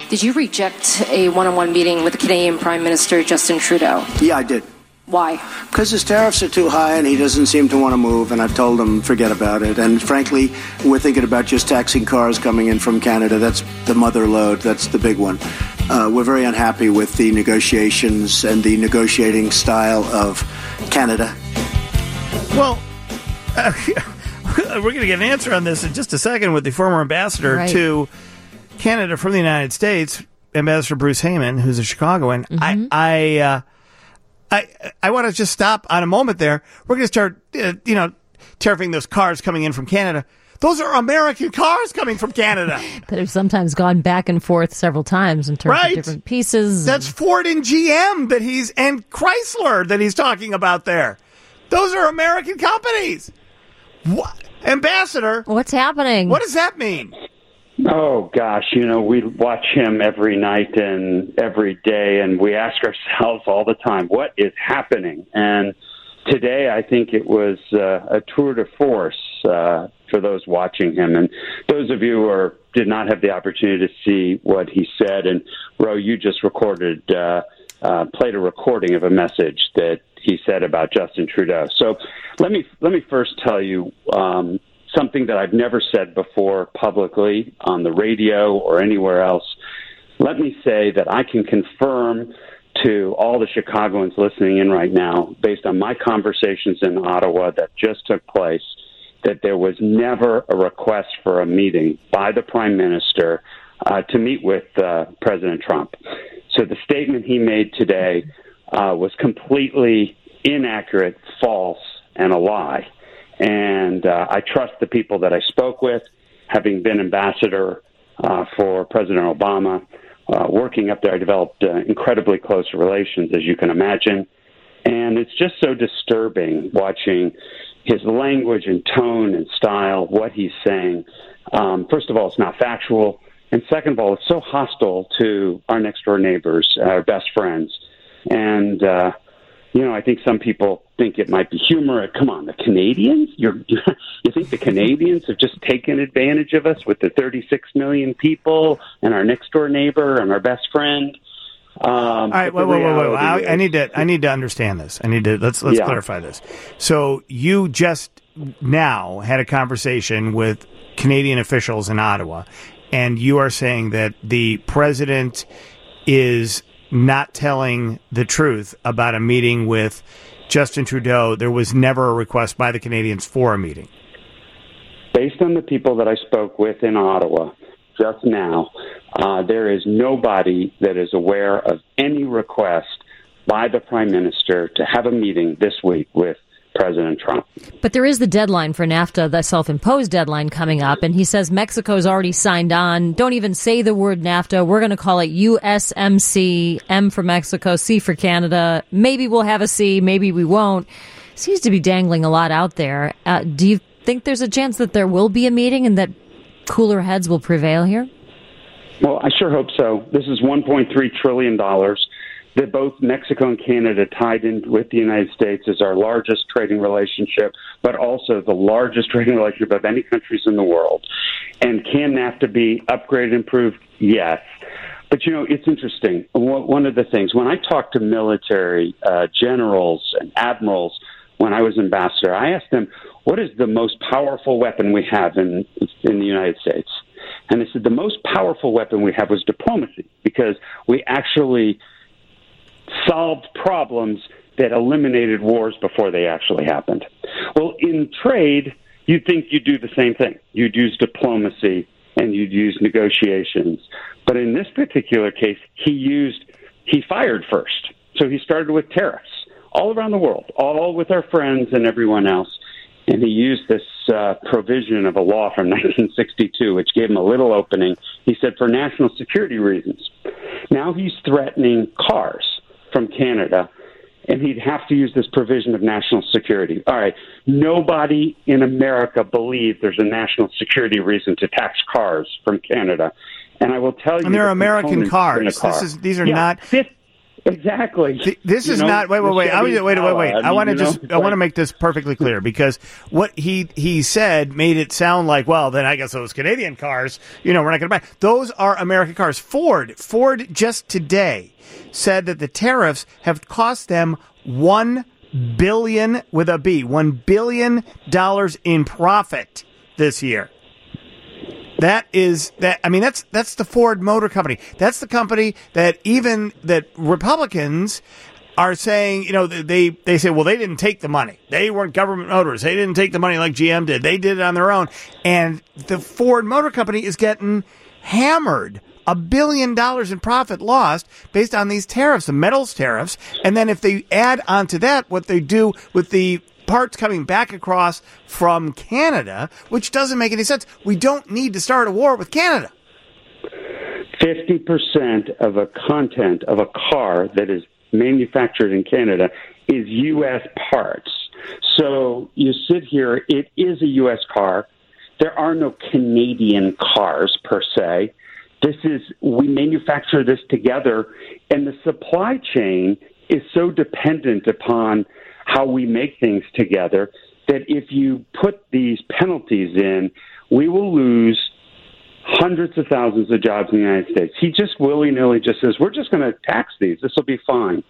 Did you reject a one-on-one meeting with the Canadian Prime Minister, Justin Trudeau? Yeah, I did. Why? Because his tariffs are too high and he doesn't seem to want to move, and I've told him forget about it. And frankly, we're thinking about just taxing cars coming in from Canada. That's the mother lode. That's the big one. We're very unhappy with the negotiations and the negotiating style of Canada. Well, we're going to get an answer on this in just a second with the former ambassador to Canada from the United States, Ambassador Bruce Heyman, who's a Chicagoan. Mm-hmm. I want to just stop on a moment there. We're going to start, tariffing those cars coming in from Canada. Those are American cars coming from Canada. That have sometimes gone back and forth several times in terms of different pieces. That's Ford and GM and Chrysler that he's talking about there. Those are American companies. What? Ambassador? What's happening? What does that mean? Oh, gosh, we watch him every night and every day, and we ask ourselves all the time, what is happening? And today, I think it was a tour de force for those watching him. And those of you who did not have the opportunity to see what he said, and Ro, you just played a recording of a message that he said about Justin Trudeau. So let me first tell you something that I've never said before publicly on the radio or anywhere else. Let me say that I can confirm to all the Chicagoans listening in right now, based on my conversations in Ottawa that just took place, that there was never a request for a meeting by the Prime Minister to meet with President Trump. So the statement he made today was completely inaccurate, false, and a lie. And I trust the people that I spoke with, having been ambassador for President Obama. Working up there, I developed incredibly close relations, as you can imagine. And it's just so disturbing watching his language and tone and style, what he's saying. First of all, it's not factual. And second of all, it's so hostile to our next-door neighbors, our best friends. And, I think some people think it might be humor. Come on, the Canadians? You think the Canadians have just taken advantage of us with the 36 million people and our next-door neighbor and our best friend? All right, wait. I need to understand this. Let's clarify this. So you just now had a conversation with Canadian officials in Ottawa, and you are saying that the president is not telling the truth about a meeting with Justin Trudeau. There was never a request by the Canadians for a meeting. Based on the people that I spoke with in Ottawa just now, there is nobody that is aware of any request by the Prime Minister to have a meeting this week with President Trump. But there is the deadline for NAFTA, the self-imposed deadline coming up, and he says Mexico's already signed on. Don't even say the word NAFTA. We're going to call it USMC, M for Mexico, C for Canada. Maybe we'll have a C, maybe we won't. Seems to be dangling a lot out there. Do you think there's a chance that there will be a meeting and that cooler heads will prevail here? Well, I sure hope so. This is $1.3 trillion that both Mexico and Canada tied in with the United States is our largest trading relationship, but also the largest trading relationship of any countries in the world. And can NAFTA be upgraded, improved? Yes. But, it's interesting. One of the things, when I talk to military generals and admirals when I was ambassador, I asked them, what is the most powerful weapon we have in the United States? And they said the most powerful weapon we have was diplomacy, because we actually solved problems that eliminated wars before they actually happened. Well, in trade, you'd think you'd do the same thing. You'd use diplomacy and you'd use negotiations. But in this particular case, he fired first. So he started with tariffs all around the world, all with our friends and everyone else. And he used this provision of a law from 1962, which gave him a little opening. He said, for national security reasons. Now he's threatening cars from Canada, and he'd have to use this provision of national security. All right, nobody in America believes there's a national security reason to tax cars from Canada. And I will tell you... And they're American cars. These are not... Exactly. This is not. Wait. Wait. I want to make this perfectly clear, because what he said made it sound like, well, then I guess those Canadian cars, we're not going to buy. Those are American cars. Ford just today said that the tariffs have cost them $1 billion with a B, $1 billion in profit this year. That's the Ford Motor Company. That's the company that Republicans are saying, they say, well, they didn't take the money. They weren't government motors. They didn't take the money like GM did. They did it on their own. And the Ford Motor Company is getting hammered. $1 billion in profit lost based on these tariffs, the metals tariffs. And then if they add onto that what they do with the parts coming back across from Canada, which doesn't make any sense. We don't need to start a war with Canada. 50% of a content of a car that is manufactured in Canada is U.S. parts. So you sit here, it is a U.S. car. There are no Canadian cars per se. We manufacture this together, and the supply chain is so dependent upon how we make things together that if you put these penalties in, we will lose hundreds of thousands of jobs in the United States. He just willy-nilly just says, we're just going to tax these. This will be fine.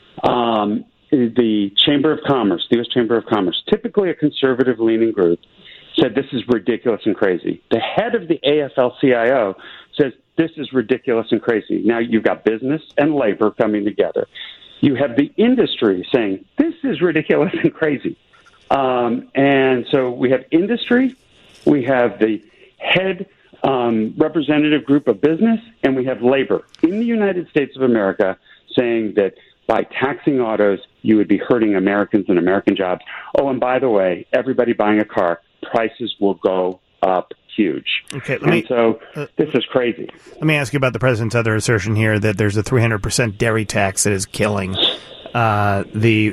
The Chamber of Commerce, the U.S. Chamber of Commerce, typically a conservative-leaning group, said this is ridiculous and crazy. The head of the AFL-CIO says this is ridiculous and crazy. Now you've got business and labor coming together. You have the industry saying, this is ridiculous and crazy. And so we have industry, we have the head representative group of business, and we have labor in the United States of America saying that by taxing autos, you would be hurting Americans and American jobs. Oh, and by the way, everybody buying a car, prices will go up huge. Okay, this is crazy. Let me ask you about the president's other assertion here that there's a 300% dairy tax that is killing the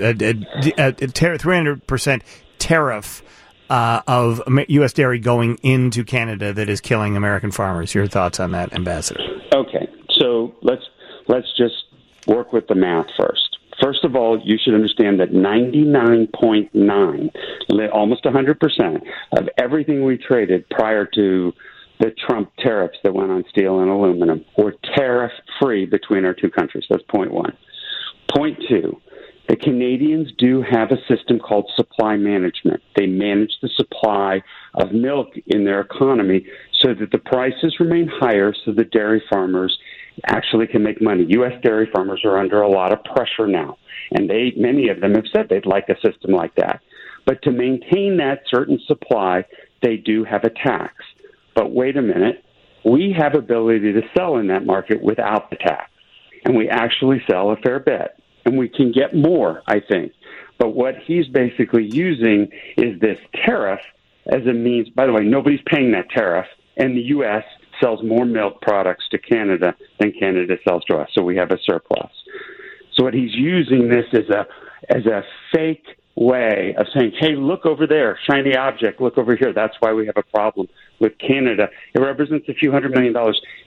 300% tariff of U.S. dairy going into Canada that is killing American farmers. Your thoughts on that, Ambassador? Okay, so let's just work with the math first. First of all, you should understand that 99.9, almost 100% of everything we traded prior to the Trump tariffs that went on steel and aluminum were tariff-free between our two countries. That's point one. Point two, the Canadians do have a system called supply management. They manage the supply of milk in their economy so that the prices remain higher so the dairy farmers actually can make money. U.S. dairy farmers are under a lot of pressure now, and many of them have said they'd like a system like that. But to maintain that certain supply, they do have a tax. But wait a minute, we have ability to sell in that market without the tax, and we actually sell a fair bit, and we can get more, I think. But what he's basically using is this tariff as a means. By the way, nobody's paying that tariff, and the U.S. sells more milk products to Canada than Canada sells to us, so we have a surplus. So what he's using this as a fake way of saying, hey, look over there, shiny object, look over here. That's why we have a problem with Canada. It represents a few $100 million.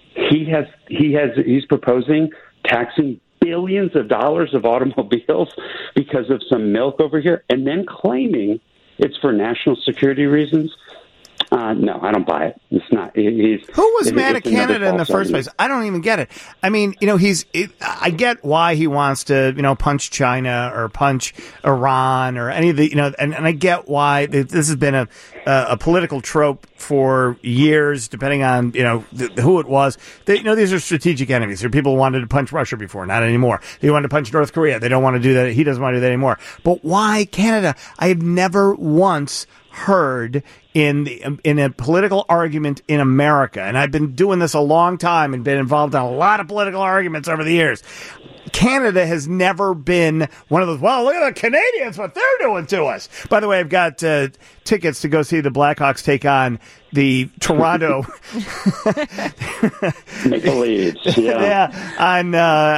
He's proposing taxing billions of dollars of automobiles because of some milk over here, and then claiming it's for national security reasons. No, I don't buy it. It's not. Who was mad at Canada in the first place? I don't even get it. I mean, I get why he wants to, punch China or punch Iran or any of the, and I get why this has been a political trope for years, depending on, who it was. These are strategic enemies. There are people who wanted to punch Russia before, not anymore. They wanted to punch North Korea. They don't want to do that. He doesn't want to do that anymore. But why Canada? I have never once heard in a political argument in America, and I've been doing this a long time and been involved in a lot of political arguments over the years. Canada has never been one of those, well, look at the Canadians, what they're doing to us. By the way, I've got tickets to go see the Blackhawks take on the Toronto Maple Leafs. Yeah, on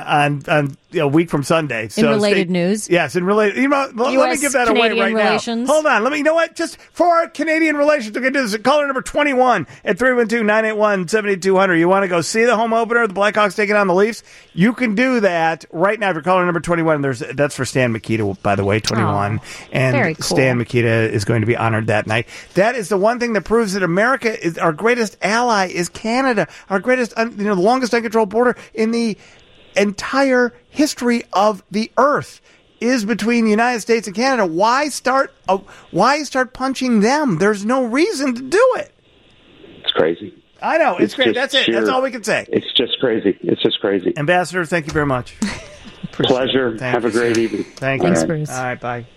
a week from Sunday. So in related news, yes, in related. Let me give that away right relations. now. Hold on, you know what? Just for Canadian relations, we're gonna do this. Caller number 21 at 312-981-7200. You want to go see the home opener? The Blackhawks taking on the Leafs. You can do that right now. If you're caller number 21, that's for Stan Mikita, by the way, 21, and cool. Stan Mikita is going to be honored that night. That is the one thing that proves that America is our greatest ally is Canada, our greatest, the longest uncontrolled border in the entire history of the earth is between the United States and Canada. Why start punching them? There's no reason to do it. It's crazy. I know. It's great. That's it. That's all we can say. It's just crazy. It's just crazy. Ambassador, thank you very much. Pleasure. Have a great evening. Thank you. Thanks, Bruce. All right, bye.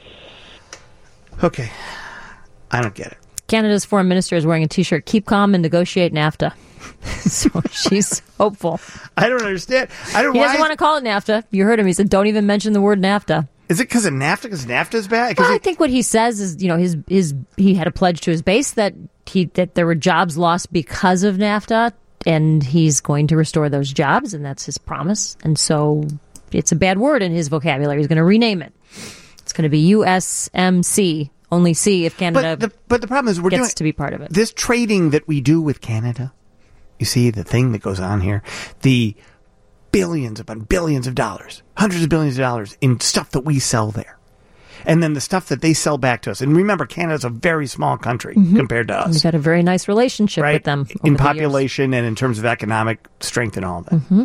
Okay. I don't get it. Canada's foreign minister is wearing a T-shirt, "Keep calm and negotiate NAFTA." So she's hopeful. I don't understand. He doesn't want to call it NAFTA. You heard him. He said, don't even mention the word NAFTA. Is it because of NAFTA? Because NAFTA is bad? Well, I think what he says is, he had a pledge to his base that there were jobs lost because of NAFTA, and he's going to restore those jobs, and that's his promise. And so it's a bad word in his vocabulary. He's going to rename it. It's going to be USMC. Only C if Canada but the problem is gets to be part of it. This trading that we do with Canada, you see the thing that goes on here, the billions upon billions of dollars, hundreds of billions of dollars in stuff that we sell there. And then the stuff that they sell back to us. And remember, Canada's a very small country compared to us. We've had a very nice relationship with them in population and in terms of economic strength and all that. Mm-hmm.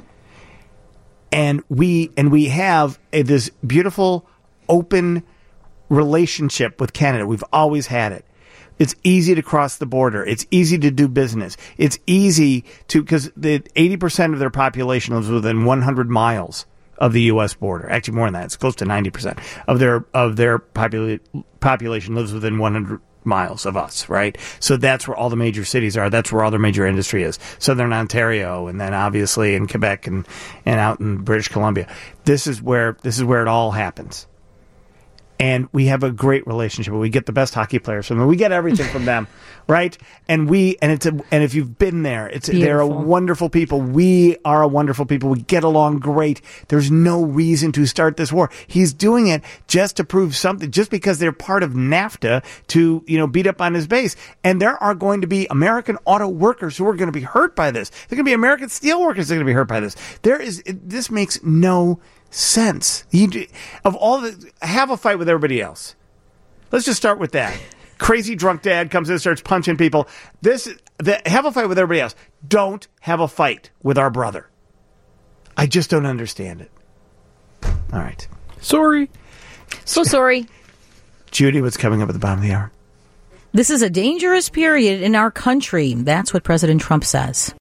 And we have this beautiful, open relationship with Canada. We've always had it. It's easy to cross the border. It's easy to do business. It's easy because 80% of their population lives within 100 miles of the U.S. border. Actually, more than that. It's close to 90% of their population lives within 100 miles of us, right? So that's where all the major cities are. That's where all their major industry is. Southern Ontario, and then obviously in Quebec and out in British Columbia. This is where it all happens. And we have a great relationship. We get the best hockey players from them. We get everything from them, right? And if you've been there, they're a wonderful people. We are a wonderful people. We get along great. There's no reason to start this war. He's doing it just to prove something, just because they're part of NAFTA to, beat up on his base. And there are going to be American auto workers who are going to be hurt by this. There are going to be American steel workers that are going to be hurt by this. This makes no sense. Have a fight with everybody else. Let's just start with that. Crazy drunk dad comes in and starts punching people. Have a fight with everybody else. Don't have a fight with our brother. I just don't understand it. All right. Sorry. So sorry. Judy, what's coming up at the bottom of the hour? This is a dangerous period in our country. That's what President Trump says.